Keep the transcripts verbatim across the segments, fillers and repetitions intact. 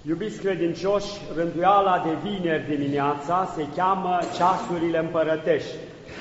Iubiți credincioși, rânduiala de vineri dimineața se cheamă ceasurile împărătești,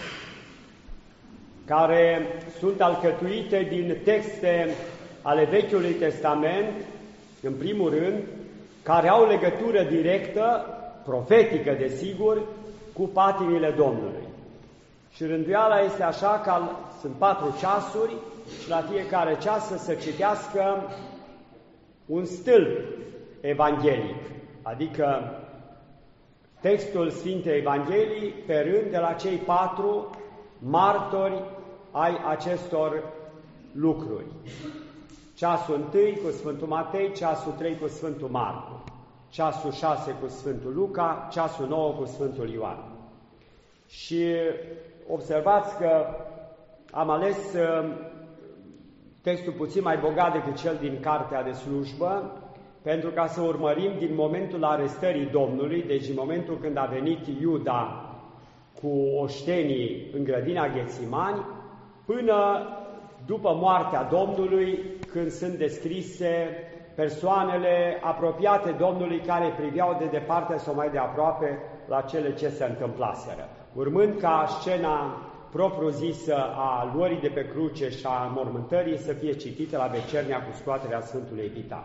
care sunt alcătuite din texte ale Vechiului Testament, în primul rând, care au legătură directă, profetică desigur, cu patimile Domnului. Și rânduiala este așa că sunt patru ceasuri și la fiecare ceas să se citească un stâlp evanghelic, adică textul Sfintei Evangheliei pe rând de la cei patru martori ai acestor lucruri. Ceasul întâi cu Sfântul Matei, ceasul trei cu Sfântul Marcu, ceasul șase cu Sfântul Luca, ceasul nouă cu Sfântul Ioan. Și observați că am ales textul puțin mai bogat decât cel din Cartea de Slujbă, pentru ca să urmărim din momentul arestării Domnului, deci din momentul când a venit Iuda cu oștenii în grădina Ghețimani, până după moartea Domnului, când sunt descrise persoanele apropiate Domnului care priveau de departe sau mai de aproape la cele ce se întâmplaseră. Urmând ca scena propriu-zisă a luării de pe cruce și a mormântării să fie citită la vecernia cu scoaterea Sfântului Epitaf.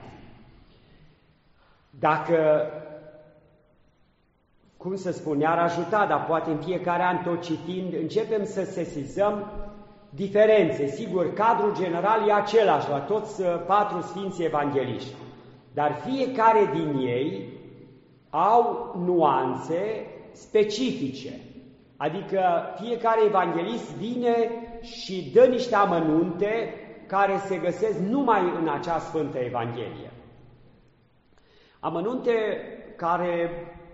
Dacă, cum să spun, ne-ar ajuta, dar poate în fiecare an tot citind, începem să sesizăm diferențe. Sigur, cadrul general e același la toți patru sfinții evangheliști, dar fiecare din ei au nuanțe specifice. Adică fiecare evanghelist vine și dă niște amănunte care se găsesc numai în acea Sfântă Evanghelie. Amănunte care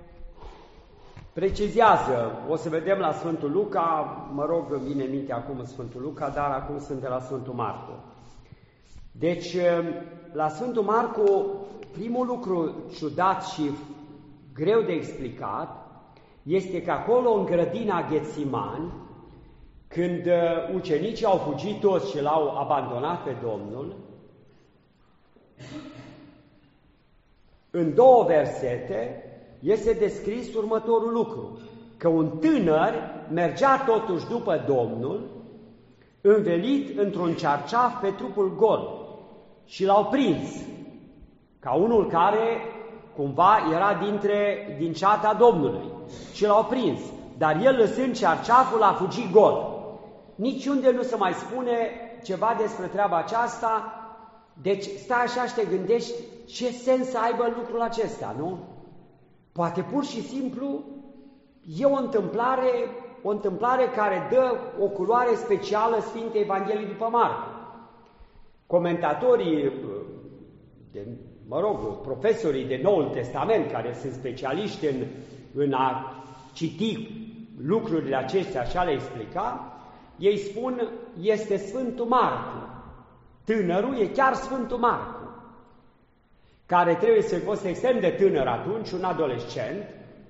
precizează, o să vedem la Sfântul Luca, mă rog, vine în minte acum Sfântul Luca, dar acum sunt de la Sfântul Marcu. Deci, la Sfântul Marcu, primul lucru ciudat și greu de explicat este că acolo, în grădina Ghețimani, când ucenicii au fugit toți și l-au abandonat pe Domnul, în două versete este descris următorul lucru, că un tânăr mergea totuși după Domnul, învelit într-un cearceaf pe trupul gol și l-au prins, ca unul care cumva era dintre, din ceata Domnului și l-au prins, dar el lăsând cearceaful a fugit gol. Niciunde nu se mai spune ceva despre treaba aceasta, deci stai așa și te gândești ce sens să aibă lucrul acesta, nu? Poate pur și simplu e o întâmplare, o întâmplare care dă o culoare specială Sfintei Evangheliei după Marcu. Comentatorii, de, mă rog, profesorii de Noul Testament, care sunt specialiști în, în a citi lucrurile acestea și a le explica, ei spun, este Sfântul Marcu. Tânărul e chiar Sfântul Marcu, care trebuie să fie fost extrem de tânăr atunci, un adolescent,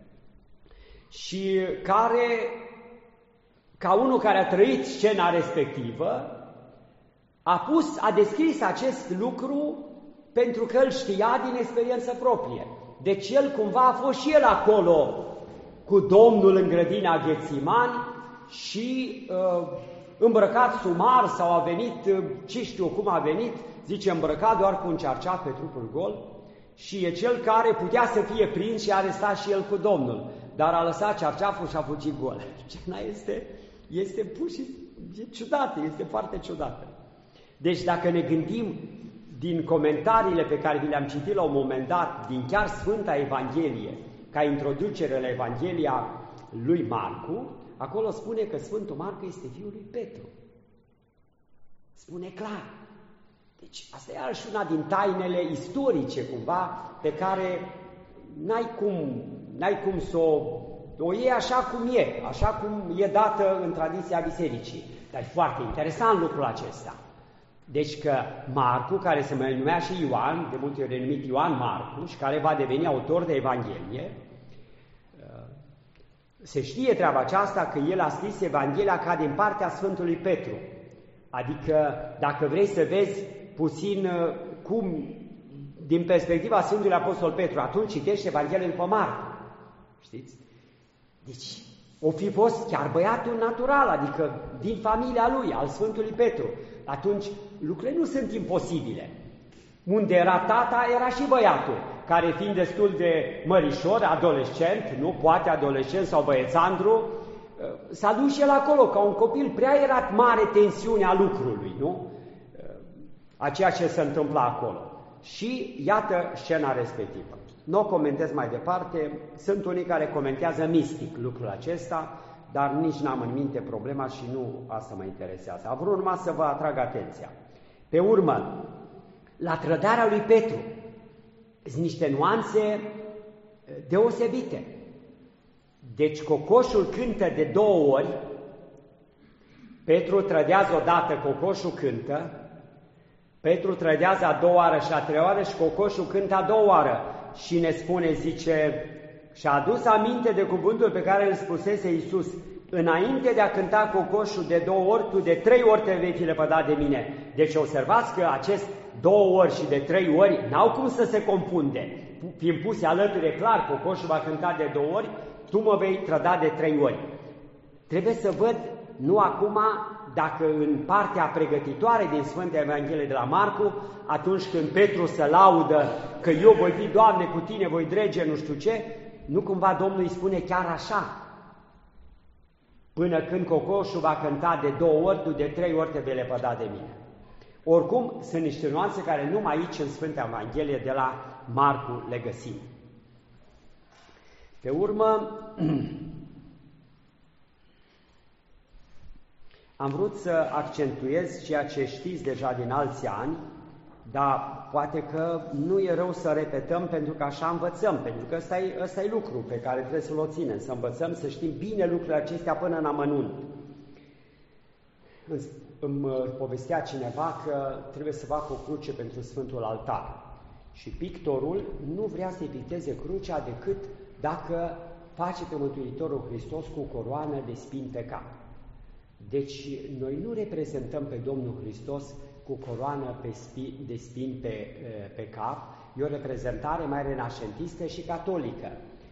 și care, ca unul care a trăit scena respectivă, a pus, a descris acest lucru pentru că îl știa din experiență proprie. Deci el cumva a fost și el acolo cu Domnul în grădina Ghețimani și uh, îmbrăcat sumar sau a venit, uh, ce știu cum a venit, zice îmbrăcat doar cu un cearceaf pe trupul gol, și e cel care putea să fie prins și arestat și el cu Domnul, dar a lăsat cearceaful și a fugit gol. Scena este, este pur și e ciudată, este foarte ciudată. Deci dacă ne gândim din comentariile pe care vi le-am citit la un moment dat, din chiar Sfânta Evanghelie, ca introducere la Evanghelia lui Marcu, acolo spune că Sfântul Marcu este fiul lui Petru. Spune clar. Deci asta e iarăși una din tainele istorice, cumva, pe care n-ai cum, n-ai cum să o, o iei așa cum e, așa cum e dată în tradiția bisericii. Dar e foarte interesant lucrul acesta. Deci că Marcu, care se mai numea și Ioan, de multe ori denumit Ioan Marcu, și care va deveni autor de Evanghelie, se știe treaba aceasta că el a scris Evanghelia ca din partea Sfântului Petru. Adică, dacă vrei să vezi puțin cum din perspectiva Sfântului Apostol Petru, atunci citește Evanghelia după Marcu. Știți? Deci, o fi fost chiar băiatul natural, adică din familia lui, al Sfântului Petru. Atunci, lucrurile nu sunt imposibile. Unde era tata, era și băiatul, care fiind destul de mărișor, adolescent, nu, poate adolescent sau băiețandru, s-a dus și el acolo, ca un copil, prea era mare tensiunea lucrului, nu? A ceea ce se întâmpla acolo. Și iată scena respectivă. Nu o comentez mai departe, sunt unii care comentează mistic lucrul acesta, dar nici n-am în minte problema și nu asta mă interesează. Am vrut numai să vă atrag atenția. Pe urmă, la trădarea lui Petru, sunt niște nuanțe deosebite. Deci cocoșul cântă de două ori, Petru trădează odată, cocoșul cântă, Petru trădează a doua oară și a treia oară și cocoșul cântă a doua oară. Și ne spune, zice, și-a adus aminte de cuvântul pe care îl spusese Iisus: înainte de a cânta cocoșul de două ori, tu de trei ori te vei fi lepădat de mine. Deci observați că acest două ori și de trei ori n-au cum să se confunde. Fiind puse alături, e clar, cocoșul va cânta de două ori, tu mă vei trăda de trei ori. Trebuie să văd, nu acum, dacă în partea pregătitoare din Sfânta Evanghelie de la Marcu, atunci când Petru se laudă că eu voi fi, Doamne, cu tine, voi drege, nu știu ce, nu cumva Domnul îi spune chiar așa: până când cocoșul va cânta de două ori, tu de trei ori te vei lepăda de mine. Oricum, sunt niște nuanțe care numai aici, în Sfânta Evanghelie de la Marcu, le găsim. Pe urmă, am vrut să accentuez ceea ce știți deja din alți ani, dar poate că nu e rău să repetăm, pentru că așa învățăm, pentru că ăsta e, ăsta e lucru pe care trebuie să-l ținem, să învățăm, să știm bine lucrurile acestea până în amănunt. Îmi povestea cineva că trebuie să facă o cruce pentru Sfântul Altar și pictorul nu vrea să-i picteze crucea decât dacă face pe Mântuitorul Hristos cu coroană de spini pe cap. Deci noi nu reprezentăm pe Domnul Hristos cu coroană pe spi, de spini pe, pe cap, e o reprezentare mai renașentistă și catolică.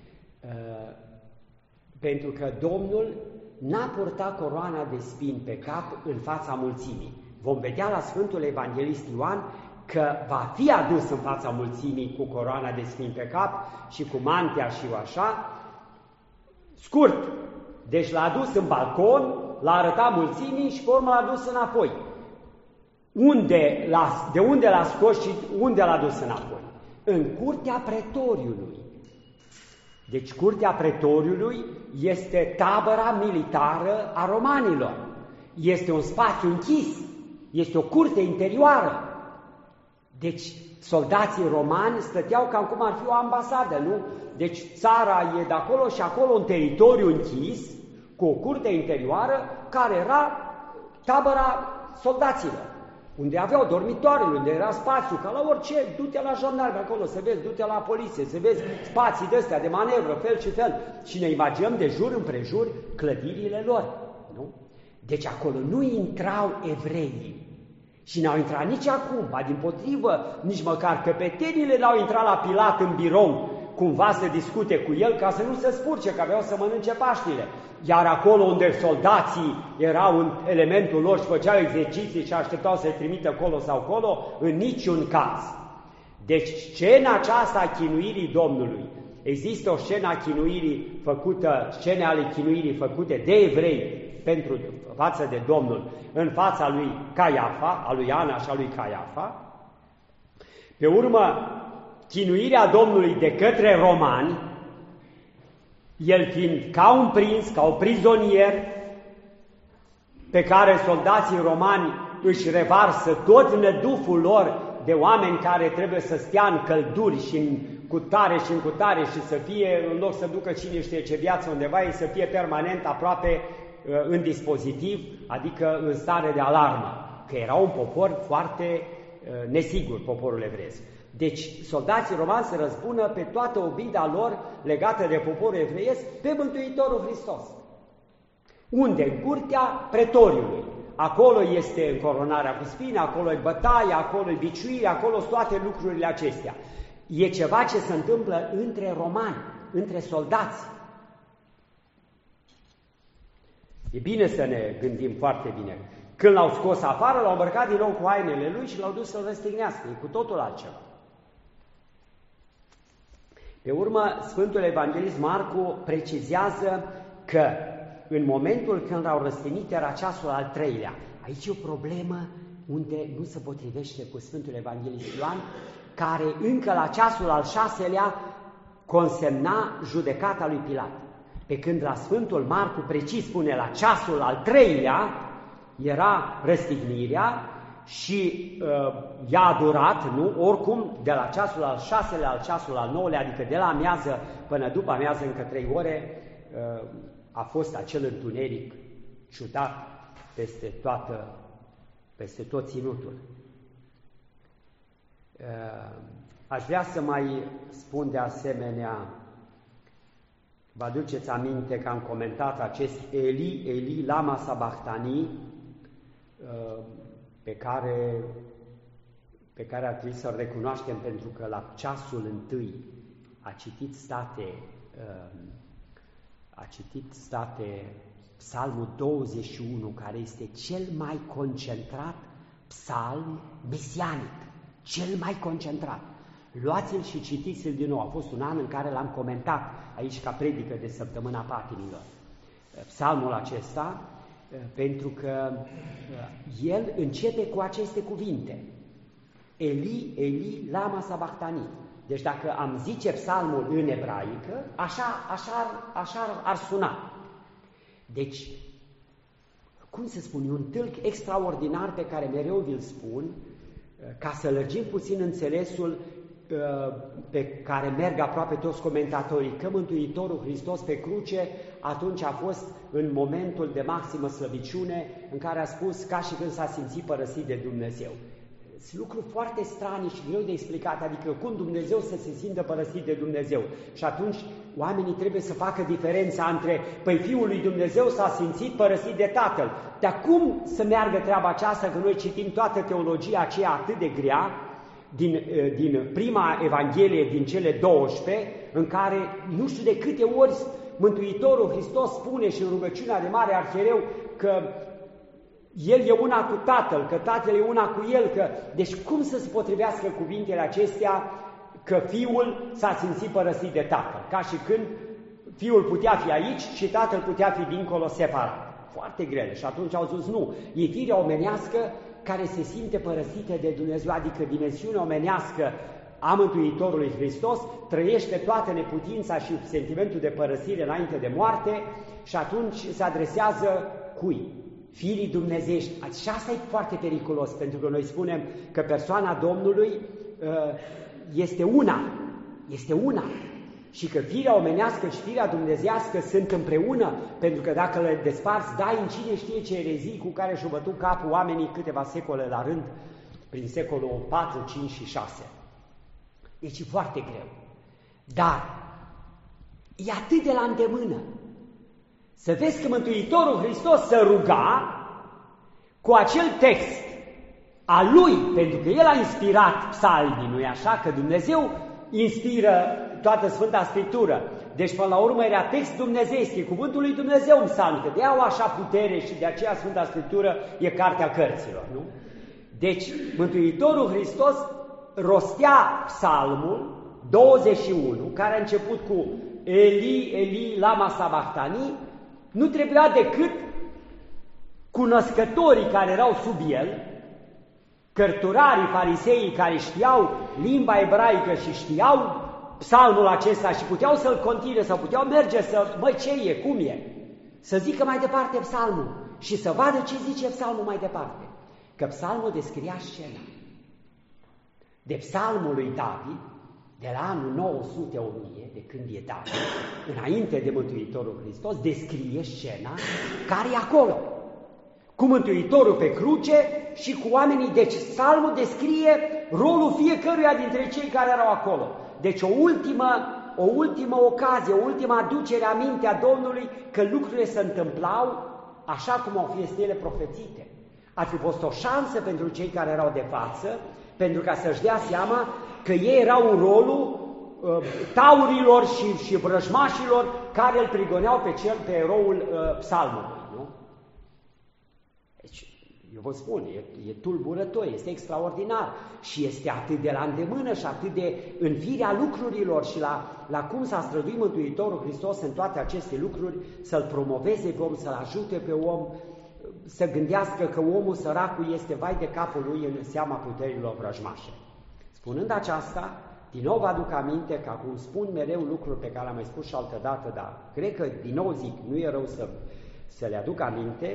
Pentru că Domnul n-a purtat coroana de spini pe cap în fața mulțimii. Vom vedea la Sfântul Evanghelist Ioan că va fi adus în fața mulțimii cu coroana de spini pe cap și cu mantea și așa, scurt. Deci l-a adus în balcon, l-a arătat mulțimii și pe urmă l-a dus înapoi. Unde l-a, de unde l-a scos și unde l-a dus înapoi? În curtea pretoriului. Deci curtea pretoriului este tabăra militară a romanilor. Este un spațiu închis, este o curte interioară. Deci soldații romani stăteau cam cum ar fi o ambasadă, nu? Deci țara e de acolo și acolo un teritoriu închis, cu o curte interioară, care era tabăra soldaților, unde aveau dormitoarele, unde era spațiu, ca la orice, du-te la jandarmi acolo, să vezi, du-te la poliție, să vezi spații de-astea de manevră, fel și fel, și ne imaginăm de jur împrejur clădirile lor, nu? Deci acolo nu intrau evreii și n-au intrat nici acum, ba dimpotrivă, nici măcar căpetenile n-au intrat la Pilat în birou, cumva să discute cu el ca să nu se spurce, că aveau să mănânce Paștile. Iar acolo unde soldații erau în elementul lor și făceau exerciții și așteptau să-i trimită acolo sau acolo, în niciun caz. Deci scena aceasta a chinuirii Domnului, există o scenă a chinuirii făcută, scene ale chinuirii făcute de evrei pentru față de Domnul, în fața lui Caiafa, a lui Ana și a lui Caiafa. Pe urmă, chinuirea Domnului de către romani, el fiind ca un prins, ca un prizonier, pe care soldații romani își revarsă tot năduful lor de oameni care trebuie să stea în călduri și în cutare și în cutare și să fie, în loc să ducă cine știe ce viață undeva, ei să fie permanent aproape uh, în dispozitiv, adică în stare de alarmă, că era un popor foarte uh, nesigur, poporul evresc. Deci soldații romani se răzbună pe toată obida lor legată de poporul evreiesc pe Mântuitorul Hristos. Unde? În curtea pretoriului. acolo este încoronarea cu spine, acolo e bătaia, acolo e biciuirea, acolo sunt toate lucrurile acestea. E ceva ce se întâmplă între romani, între soldați. E bine să ne gândim foarte bine. Când l-au scos afară, l-au îmbrăcat din nou cu hainele lui și l-au dus să-l răstignească. E cu totul altceva. Pe urmă, Sfântul Evanghelist Marcu precizează că în momentul când l-au răstignit era ceasul al treilea. Aici e o problemă unde nu se potrivește cu Sfântul Evanghelist Ioan, care încă la ceasul al șaselea consemna judecata lui Pilat. Pe când la Sfântul Marcu precis spune la ceasul al treilea era răstignirea și uh, i-a durat, nu? Oricum, de la ceasul al șaselea al ceasul al nouălea, adică de la amiază până după amiază încă trei ore, uh, a fost acel întuneric ciudat peste, toată, peste tot ținutul. Uh, aș vrea să mai spun de asemenea, vă aduceți aminte că am comentat acest Eli, Eli, lama sabachthani, uh, pe care, pe care ar trebui să-l recunoaștem pentru că la ceasul întâi a citit state, a citit state Psalmul douăzeci și unu, care este cel mai concentrat psalm mesianic, cel mai concentrat. Luați-l și citiți-l din nou. A fost un an în care l-am comentat aici ca predică de săptămâna patimilor. Psalmul acesta, pentru că el începe cu aceste cuvinte. Eli, Eli, lama sabachthani. Deci dacă am zice psalmul în ebraică, așa, așa, așa ar suna. Deci, cum să spun, e un tâlc extraordinar pe care mereu vi-l spun, ca să lărgim puțin înțelesul pe care merg aproape toți comentatorii, că Mântuitorul Hristos pe cruce atunci a fost în momentul de maximă slăbiciune în care a spus ca și când s-a simțit părăsit de Dumnezeu. Sunt lucruri foarte strane și greu de explicat, adică cum Dumnezeu să se simtă părăsit de Dumnezeu. Și atunci oamenii trebuie să facă diferența între, păi Fiul lui Dumnezeu s-a simțit părăsit de Tatăl. Dar cum să meargă treaba aceasta, că noi citim toată teologia aceea atât de grea, din, din prima Evanghelie, din cele douăsprezece, în care nu știu de câte ori Mântuitorul Hristos spune și în rugăciunea de Mare Arhiereu că El e una cu Tatăl, că Tatăl e una cu El, că... Deci cum să se potrivească cuvintele acestea că Fiul s-a simțit părăsit de Tatăl? Ca și când Fiul putea fi aici și Tatăl putea fi dincolo separat. Foarte grele. Și atunci au zis nu, e firea omenească care se simte părăsită de Dumnezeu, adică dimensiunea omenească a Mântuitorului Hristos trăiește toată neputința și sentimentul de părăsire înainte de moarte și atunci se adresează cui? Firii dumnezeiești. Și asta e foarte periculos, pentru că noi spunem că persoana Domnului este una, este una. Și că firea omenească și firea dumnezeiască sunt împreună, pentru că dacă le desparți, dai în cine știe ce erezii cu care și-au bătut capul oamenii câteva secole la rând, prin secolul patru, cinci și șase. Deci e foarte greu. Dar e atât de la îndemână să vezi că Mântuitorul Hristos se ruga cu acel text al lui, pentru că el a inspirat psalmii, nu-i așa? Că Dumnezeu inspiră toată Sfânta Scriptură. Deci, până la urmă, era text dumnezeiesc, e cuvântul lui Dumnezeu în psalm, că de au așa putere și de aceea Sfânta Scriptură e cartea cărților, nu? Deci, Mântuitorul Hristos rostea psalmul douăzeci și unu, care a început cu Eli, Eli, lama sabachthani, nu trebuia decât cunoscătorii care erau sub el, cărturarii, fariseii care știau limba ebraică și știau psalmul acesta și puteau să-l continue, sau puteau merge să, măi, ce e, cum e? Să zică mai departe psalmul și să vadă ce zice psalmul mai departe. Că psalmul descria scena. De psalmul lui David, de la anul nouă sute o mie, de când e David, înainte de Mântuitorul Hristos, descrie scena care e acolo. Cu Mântuitorul pe cruce și cu oamenii. Deci psalmul descrie rolul fiecăruia dintre cei care erau acolo. Deci o ultimă, o ultimă ocazie, o ultimă aducere aminte a Domnului că lucrurile se întâmplau așa cum au fost ele profețite. Ar fi fost o șansă pentru cei care erau de față, pentru ca să-și dea seama că ei erau în rolul uh, taurilor și, și vrăjmașilor care îl prigoneau pe cel, pe eroul uh, psalmului, nu? Deci, eu vă spun, e, e tulburător, este extraordinar și este atât de la îndemână și atât de în firea lucrurilor și la, la cum s-a străduit Mântuitorul Hristos în toate aceste lucruri, să-l promoveze pe om, să-l ajute pe om, să gândească că omul săracul este vai de capul lui în seama puterilor vrăjmașe. Spunând aceasta, din nou vă aduc aminte că acum spun mereu lucruri pe care am mai spus și altă dată, dar cred că, din nou zic, nu e rău să, să le aduc aminte.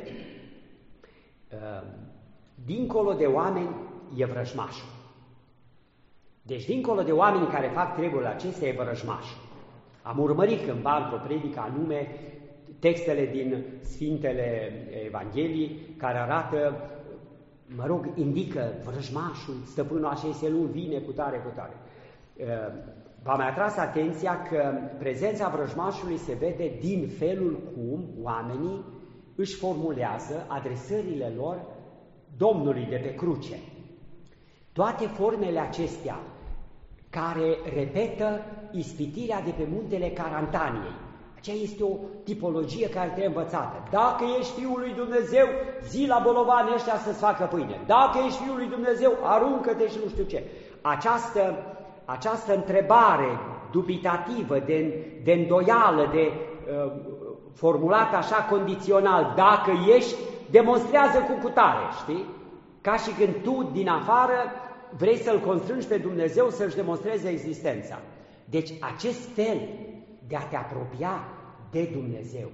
Dincolo de oameni e vrăjmașul. Deci dincolo de oameni care fac treburile acestea e vrăjmașul. Am urmărit cândva într-o predică anume textele din Sfintele Evangheliei care arată, mă rog, indică vrăjmașul, stăpânul așa este, nu vine cu tare, cu tare. V-am mai atras atenția că prezența vrăjmașului se vede din felul cum oamenii își formulează adresările lor Domnului de pe cruce. Toate formele acestea care repetă ispitirea de pe muntele Carantaniei. Aceea este o tipologie care trebuie învățată. Dacă ești Fiul lui Dumnezeu, zi la bolovani ăștia să-ți facă pâine. Dacă ești Fiul lui Dumnezeu, aruncă-te și nu știu ce. Această, această întrebare dubitativă, de, de îndoială, de uh, formulată așa condițional, dacă ești, demonstrează cu cutare, știi? Ca și când tu, din afară, vrei să-L constrângi pe Dumnezeu să-și demonstreze existența. Deci acest fel de a te apropia de Dumnezeu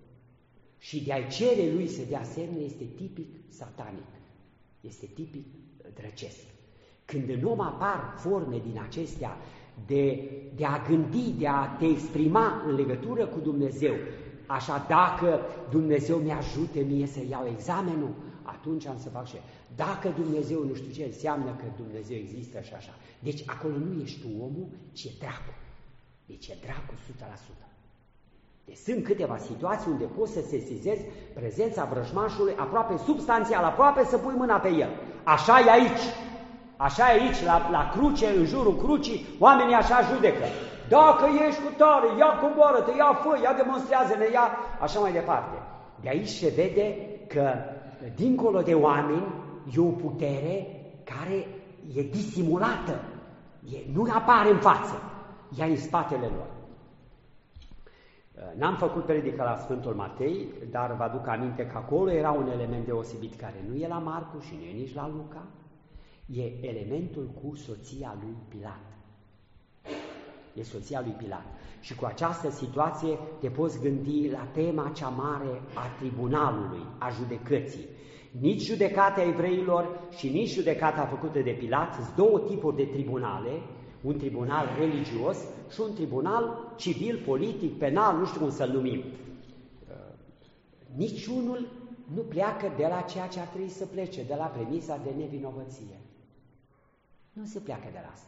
și de a-i cere Lui să dea semne este tipic satanic, este tipic drăcesc. Când în om apar forme din acestea de, de a gândi, de a te exprima în legătură cu Dumnezeu, așa, dacă Dumnezeu mi-ajute mie să iau examenul, atunci am să fac și dacă Dumnezeu nu știu ce, înseamnă că Dumnezeu există și așa. Deci acolo nu ești tu omul, ci e dracu. Deci e dracu o sută la sută. Deci sunt câteva situații unde poți să sesizezi prezența vrăjmașului aproape substanțial, aproape să pui mâna pe el. Așa e aici. Așa e aici, la, la cruce, în jurul crucii, oamenii așa judecă. Dacă ești cu tare, ia coboară-te, ia fă, ia demonstrează-ne, ia, așa mai departe. De aici se vede că, dincolo de oameni, e o putere care e disimulată, e, nu apare în față, ea în spatele lor. N-am făcut predică la Sfântul Matei, dar vă aduc aminte că acolo era un element deosebit care nu e la Marcu și nu e nici la Luca, e elementul cu soția lui Pilat. E soția lui Pilat. Și cu această situație te poți gândi la tema cea mare a tribunalului, a judecății. Nici judecata evreilor și nici judecata făcută de Pilat, sunt două tipuri de tribunale, un tribunal religios și un tribunal civil, politic, penal, nu știu cum să-l numim. Niciunul nu pleacă de la ceea ce ar trebui să plece, de la premisa de nevinovăție. Nu se pleacă de la asta.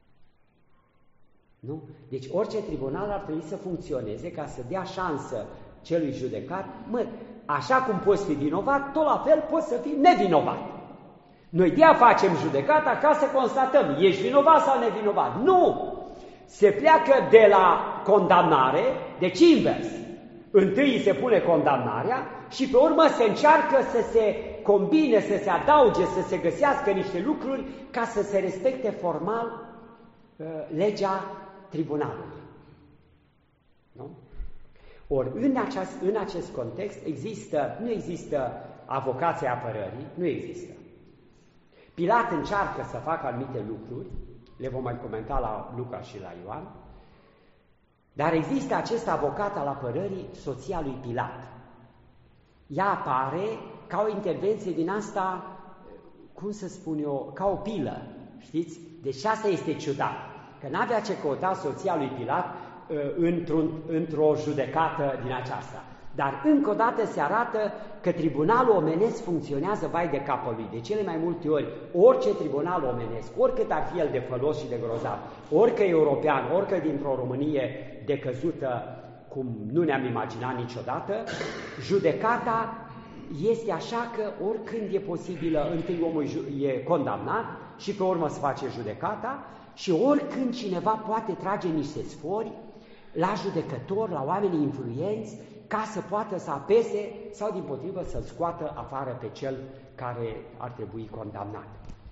Nu? Deci orice tribunal ar trebui să funcționeze ca să dea șansă celui judecat, mă, așa cum poți fi vinovat, tot la fel poți să fii nevinovat. Noi de-aia facem judecata ca să constatăm, ești vinovat sau nevinovat. Nu! Se pleacă de la condamnare, deci invers. Întâi se pune condamnarea și pe urmă se încearcă să se combine, să se adauge, să se găsească niște lucruri ca să se respecte formal uh, legea tribunalului. Nu? Ori în acest, în acest context există, nu există avocația apărării, nu există. Pilat încearcă să facă anumite lucruri, le vom mai comenta la Luca și la Ioan, dar există acest avocat al apărării, soția lui Pilat. Ea apare ca o intervenție din asta, cum să spun eu, ca o pilă, știți? Deci asta este ciudat, că n-avea ce căuta soția lui Pilat într-un, într-o judecată din aceasta. Dar încă o dată se arată că tribunalul omenesc funcționează vai de capul lui. De cele mai multe ori, orice tribunal omenesc, oricât ar fi el de fălos și de grozav, orică european, orică dintr-o Românie decăzută, cum nu ne-am imaginat niciodată, judecata este așa că oricând e posibilă, întâi omul e condamnat și pe urmă se face judecata și oricând cineva poate trage niște sfori la judecător, la oamenii influenți, ca să poată să apese sau dimpotrivă să-l scoată afară pe cel care ar trebui condamnat.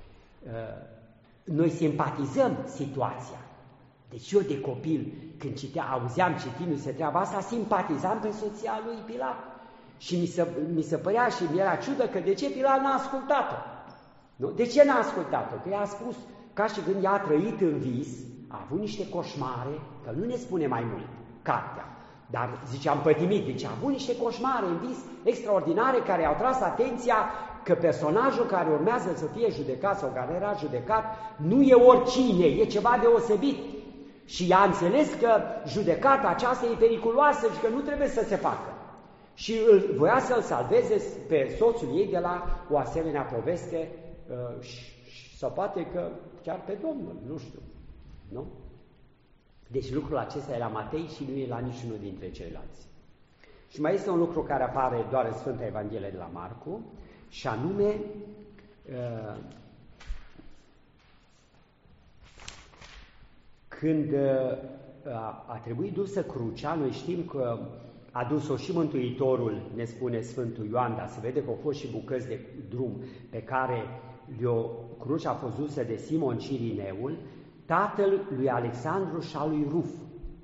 Noi simpatizăm situația. Deci eu de copil, când citea, auzeam citindu-se treaba asta, simpatizam pe soția lui Pilat. Și mi se, mi se părea și mi era ciudă că de ce Pilat n-a ascultat-o. Nu? De ce n-a ascultat-o? Că i-a spus, ca și când ea a trăit în vis, a avut niște coșmare, că nu ne spune mai mult cartea, dar ziceam pătimit, deci a avut niște coșmare în vis extraordinare care au tras atenția că personajul care urmează să fie judecat sau care era judecat nu e oricine, e ceva deosebit. Și ea a înțeles că judecata aceasta e periculoasă și că nu trebuie să se facă. Și îl, voia să-l salveze pe soțul ei de la o asemenea poveste uh, și, și sau poate că chiar pe Domnul, nu știu. Nu? Deci lucrul acesta e la Matei și nu e la niciunul dintre ceilalți. Și mai este un lucru care apare doar în Sfânta Evanghelie de la Marcu, și anume uh, când uh, a, a trebuit dusă crucea, noi știm că a dus-o și Mântuitorul, ne spune Sfântul Ioan, dar se vede că au fost și bucăți de drum pe care le-o, crucea a fost dusă de Simon Cirineul, tatăl lui Alexandru și al lui Ruf.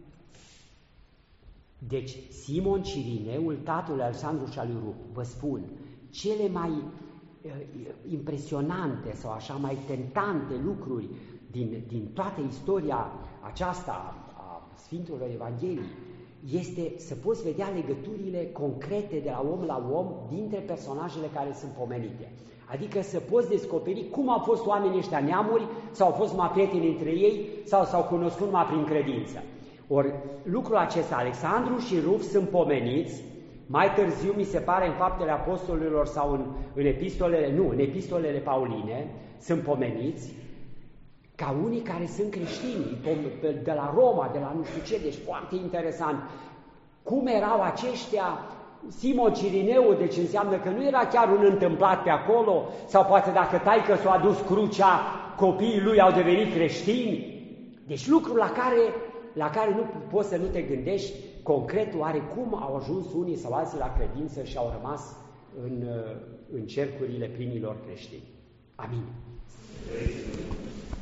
Deci Simon Cirineul, tatăl lui Alexandru și al lui Ruf, vă spun, cele mai uh, impresionante sau așa mai tentante lucruri din, din toată istoria aceasta a Sfintelor Evangheliei este să poți vedea legăturile concrete de la om la om dintre personajele care sunt pomenite. Adică să poți descoperi cum au fost oamenii ăștia neamuri sau au fost mai prieteni între ei sau s-au cunoscut numai prin credință. Ori lucrul acesta, Alexandru și Ruf sunt pomeniți, mai târziu mi se pare în Faptele Apostolilor sau în, în epistolele, nu, în epistolele pauline, sunt pomeniți ca unii care sunt creștini, de la Roma, de la nu știu ce, deci foarte interesant. Cum erau aceștia, Simon Cirineu, deci înseamnă că nu era chiar un întâmplat pe acolo, sau poate dacă taică s-a adus crucea, copiii lui au devenit creștini. Deci lucruri la care, la care nu poți să nu te gândești concret oare cum au ajuns unii sau alții la credință și au rămas în, în cercurile primilor creștini. Amin.